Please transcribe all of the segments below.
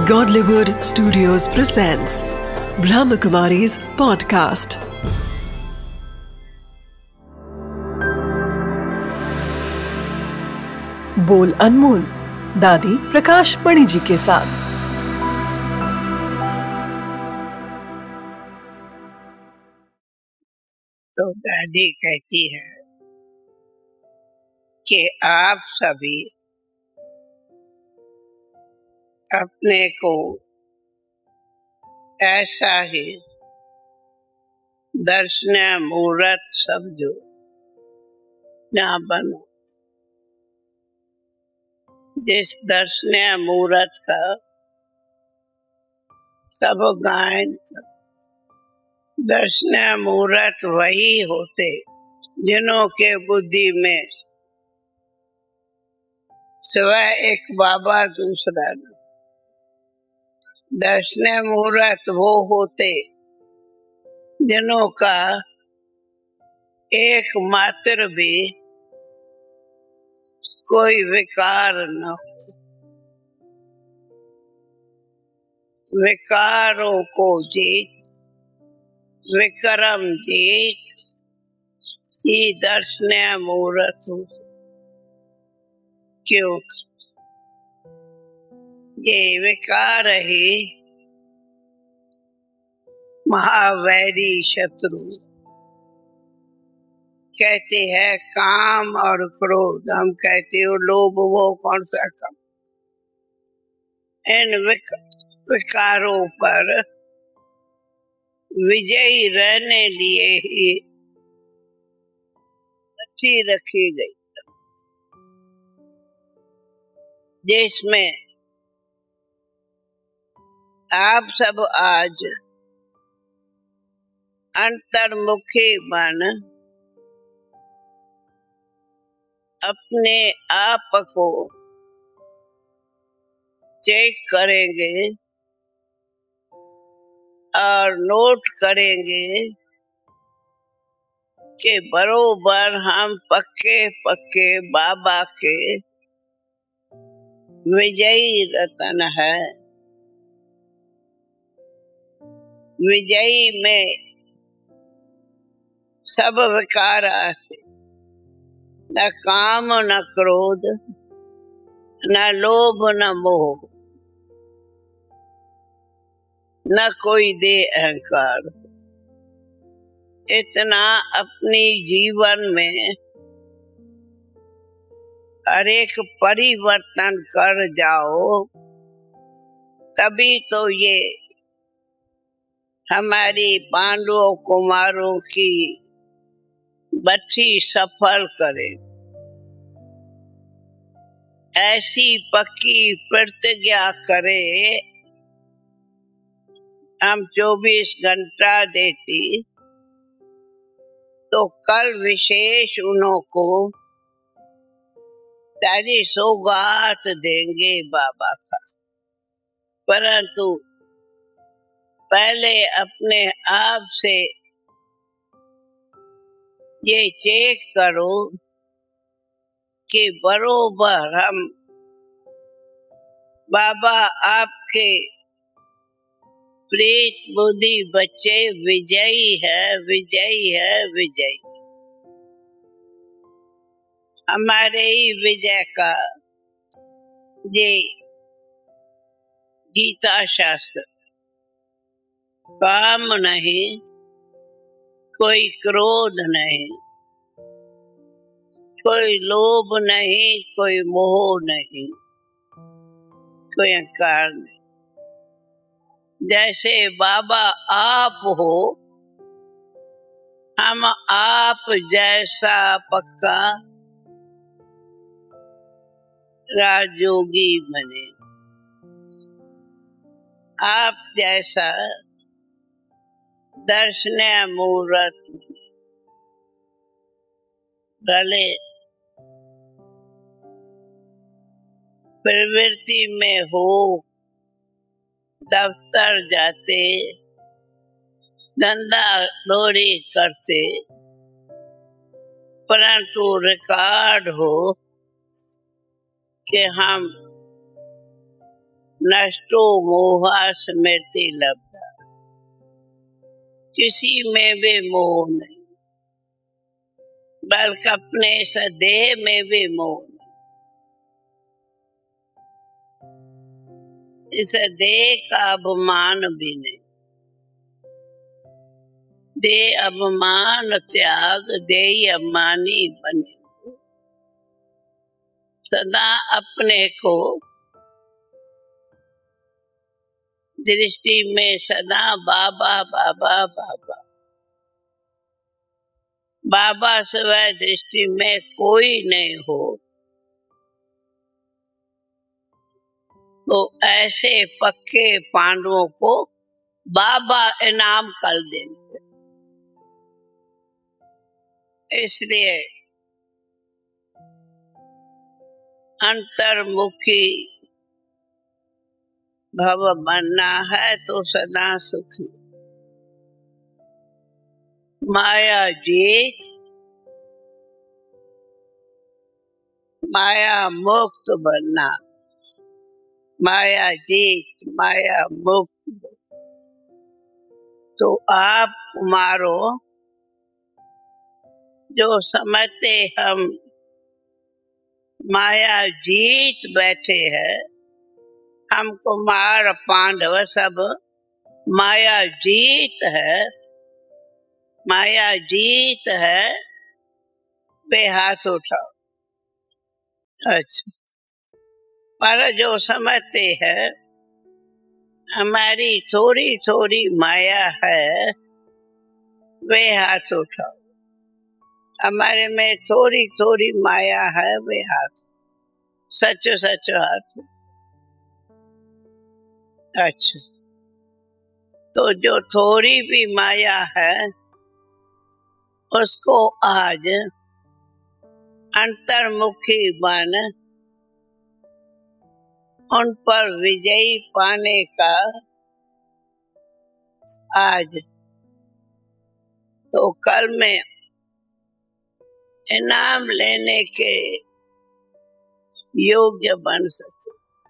Godlywood Studios presents Brahmakumari's podcast. बोल अनमोल दादी प्रकाश मणि जी के साथ। तो दादी कहती है कि आप सभी अपने को ऐसा ही दर्शनीय मूर्त समझो ना बनो, जिस दर्शनीय मूर्त का सब गायन कर। दर्शनीय मूर्त वही होते जिन्हों के बुद्धि में सिवाय एक बाबा दूसरा न। दर्शनीय मूर्त वो होते जिन्हों का एक मात्र भी कोई विकार न हो। विकारों को जीत विक्रम जीत ही दर्शनीय मूर्त हो। क्यों? ये विकार ही महावैरी शत्रु। कहते हैं काम और क्रोध, हम कहते हो लोभ, वो कौन सा काम? इन विकारों पर विजयी रहने लिए ही अच्छी रखी गई, जिसमें आप सब आज अंतर्मुखी बन अपने आप को चेक करेंगे और नोट करेंगे कि बरोबर हम पक्के पक्के बाबा के विजयी रतन है। विजयी में सब विकार आते, न काम न क्रोध न लोभ न मोह, न कोई दे अहंकार। इतना अपनी जीवन में हर एक परिवर्तन कर जाओ, तभी तो ये हमारी पांडवों कुमारों की बच्ची सफल करे। ऐसी पक्की प्रतिज्ञा करे, हम 24 घंटा देती तो कल विशेष उन्हों को तारी सौगात देंगे बाबा का। परंतु पहले अपने आप से ये चेक करो कि बरोबर हम बाबा आपके प्रीत बुद्धि बच्चे विजयी है, विजयी है, विजयी। हमारे ही विजय का ये गीता शास्त्र। काम नहीं, कोई क्रोध नहीं, कोई लोभ नहीं, कोई मोह नहीं, कोई अहंकार नहीं। जैसे बाबा आप हो, हम आप जैसा पक्का राजयोगी बने, आप जैसा दर्शनीय मूर्त भले प्रवृत्ति में हो, दफ्तर जाते, धंधा दौड़ी करते, परंतु रिकॉर्ड हो कि हम नष्टो मोहा स्मृति लब्धा। किसी में भी मोह नहीं, बल्कि अपने सदेह में भी मोह नहीं। इस देह का अभिमान भी नहीं। दे अभिमान त्याग दे अभिमानी बने। सदा अपने को दृष्टि में सदा बाबा बाबा बाबा बाबा सिवाय दृष्टि में कोई नहीं हो, तो ऐसे पक्के पांडवों को बाबा इनाम कर देंगे। इसलिए अंतर्मुखी भव बनना है तो सदा सुखी। माया जीत माया मुक्त बनना। माया जीत माया मुक्त। तो आप कुमारों जो समझते हम माया जीत बैठे हैं, हम कुमार पांडव सब माया जीत है, माया जीत है, वे हाथ उठाओ। अच्छा, पर जो समझते हैं हमारी थोड़ी थोड़ी माया है, वे हाथ उठाओ। हमारे में थोड़ी थोड़ी माया है, वे हाथ सच सच हाथ। अच्छा, तो जो थोड़ी भी माया है उसको आज अंतर्मुखी बन उन पर विजयी पाने का आज तो कल में इनाम लेने के योग्य बन सके।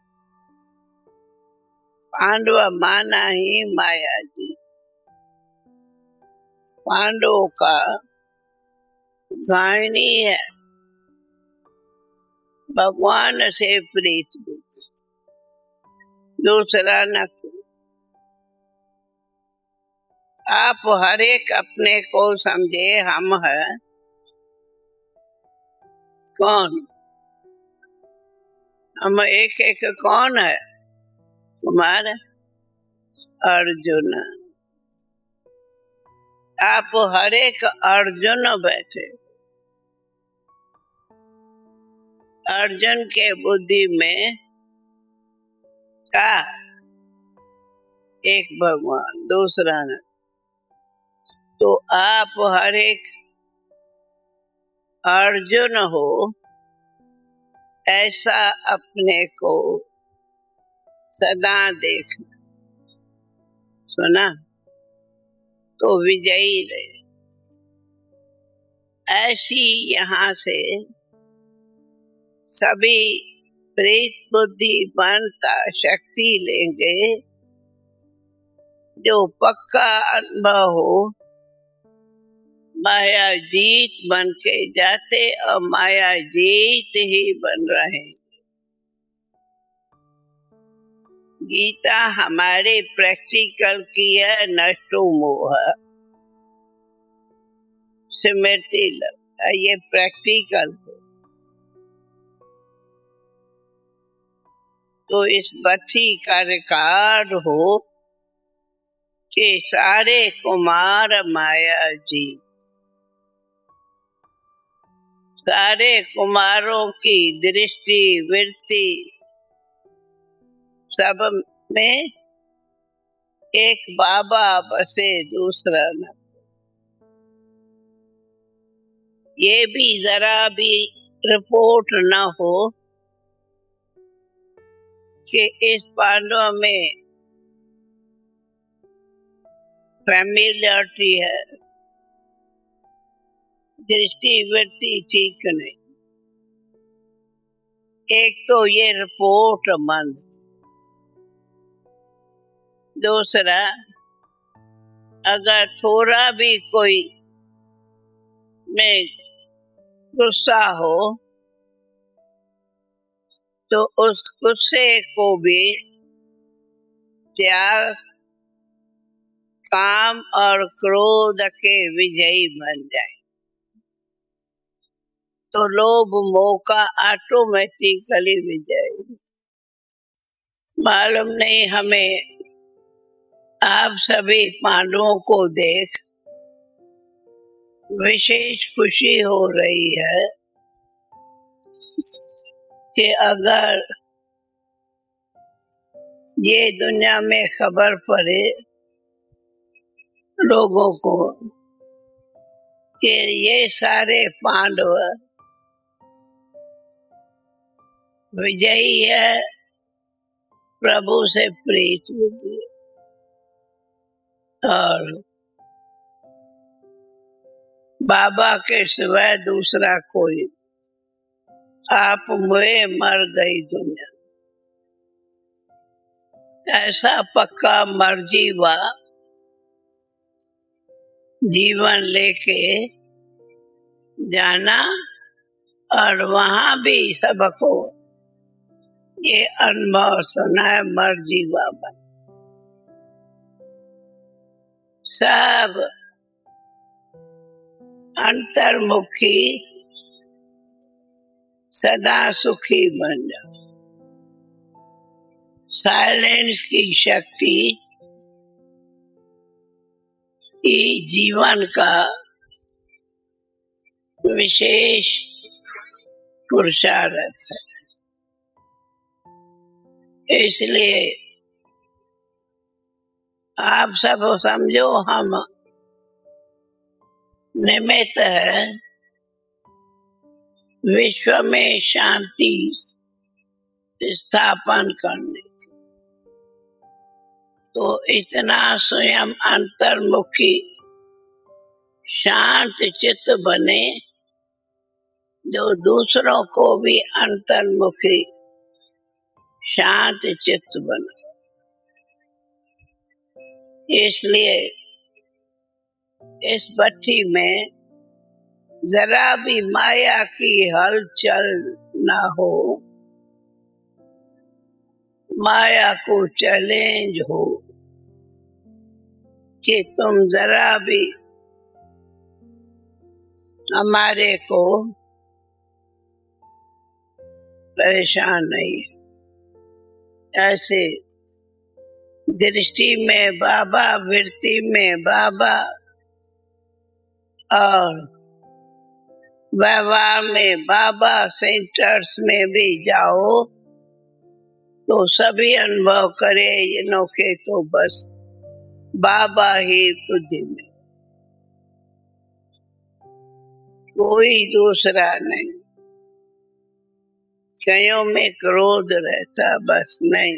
पांडव माना ही माया जी। पांडवों का गायनी है भगवान से प्रीत बुद्धि, दूसरा न कोई। आप हर एक अपने को समझे हम है कौन। हम एक एक कौन है? कुमार अर्जुन। आप हर एक अर्जुन बैठे। अर्जुन के बुद्धि में क्या? एक भगवान, दूसरा न। तो आप हर एक अर्जुन हो, ऐसा अपने को सदा देखना। सुना तो विजयी रहे। ऐसी यहाँ से सभी प्रीत बुद्धि बनता शक्ति लेंगे। जो पक्का अनुभव हो, माया जीत बन के जाते और माया जीत ही बन रहे। गीता हमारे प्रैक्टिकल की है। नष्टो मोह स्मृति लब्धा, ये प्रैक्टिकल हो। तो इस बच्ची का रिकॉर्ड हो कि सारे कुमार माया जीत। सारे कुमारों की दृष्टि वृत्ति सब में एक बाबा बसे, दूसरा न। ये भी जरा भी रिपोर्ट न हो कि इस पांडव में फैमिलियरिटी है, दृष्टि वृत्ति ठीक नहीं। एक तो ये रिपोर्ट मंद। दूसरा, अगर थोड़ा भी कोई में गुस्सा हो तो उस गुस्से को भी त्याग काम और क्रोध के विजयी बन जाए तो लोभ मोह का ऑटोमेटिकली विजय। मालूम नहीं हमें आप सभी पांडवों को देख विशेष खुशी हो रही है कि अगर ये दुनिया में खबर पड़े लोगों को कि ये सारे पांडव विजयी है, प्रभु से प्रीत होती है और बाबा के सिवाय दूसरा कोई, आप मुए मर गई दुनिया, ऐसा पक्का मर्जीवा जीवन लेके जाना और वहां भी सबको ये अनुभव सुनाए मर्जीवा बन। सब अंतर्मुखी सदा सुखी बन जाओ। साइलेंस की शक्ति ही जीवन का विशेष पुरुषार्थ है। इसलिए आप सब समझो हम निमित्त है विश्व में शांति स्थापन करने, तो इतना स्वयं अंतर्मुखी शांत चित्त बने जो दूसरों को भी अंतर्मुखी शांत चित्त बने। इसलिए इस भट्टी में जरा भी माया की हलचल न हो, माया को चैलेंज हो कि तुम जरा भी हमारे को परेशान नहीं। ऐसे दृष्टि में बाबा, वृत्ति में बाबा और व्यवहार में बाबा सेंटर्स में भी जाओ तो सभी अनुभव करे इनों के तो बस बाबा ही बुद्धि में, कोई दूसरा नहीं। कईयों में क्रोध रहता, बस नहीं,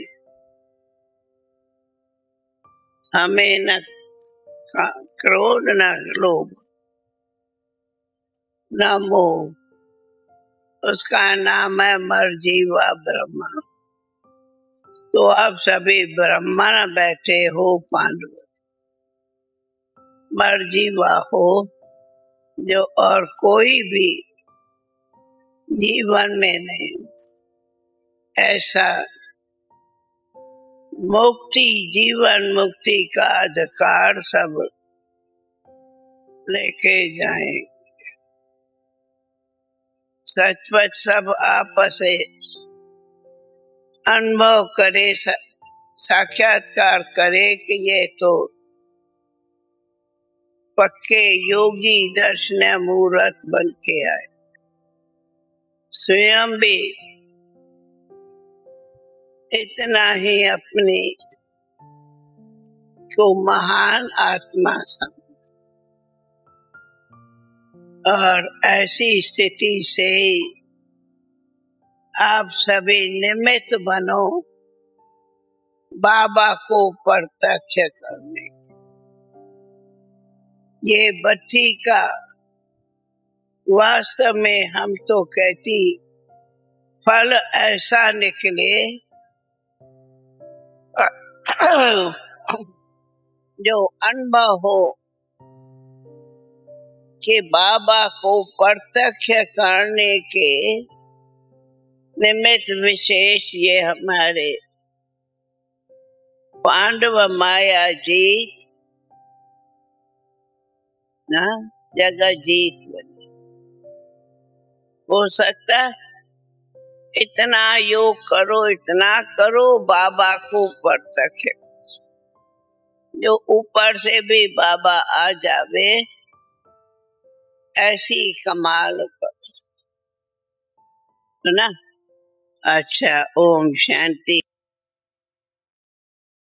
हमें न क्रोध न लोभ न मोह, उसका नाम है मर्जीवा ब्रह्मा। तो आप सभी ब्रह्मण बैठे हो पांडव, मर्जीवा हो जो और कोई भी जीवन में नहीं। ऐसा मुक्ति, जीवन मुक्ति का अधिकार सब लेके जाएं। सचमुच सब आपस से अनुभव करे, साक्षात्कार करे कि ये तो पक्के योगी दर्शन मूर्त बन के आए। स्वयं भी इतना ही अपने को महान आत्मा समझ, और ऐसी स्थिति से आप सभी निमित्त बनो बाबा को प्रत्यक्ष करने। ये भट्टी का वास्तव में हम तो कहती फल ऐसा निकले जो अनुभव हो कि बाबा को प्रत्यक्ष करने के निमित्त विशेष ये हमारे पांडव माया जीत ना जगत जीत बनी हो सकता। इतना योग करो, इतना करो, बाबा को प्रत्यक्ष, जो ऊपर से भी बाबा आ जावे ऐसी कमाल करो, है ना। अच्छा, ओम शांति।